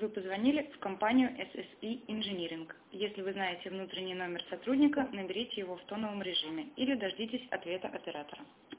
Вы позвонили в компанию SSE Engineering. Если вы знаете внутренний номер сотрудника, наберите его в тоновом режиме или дождитесь ответа оператора.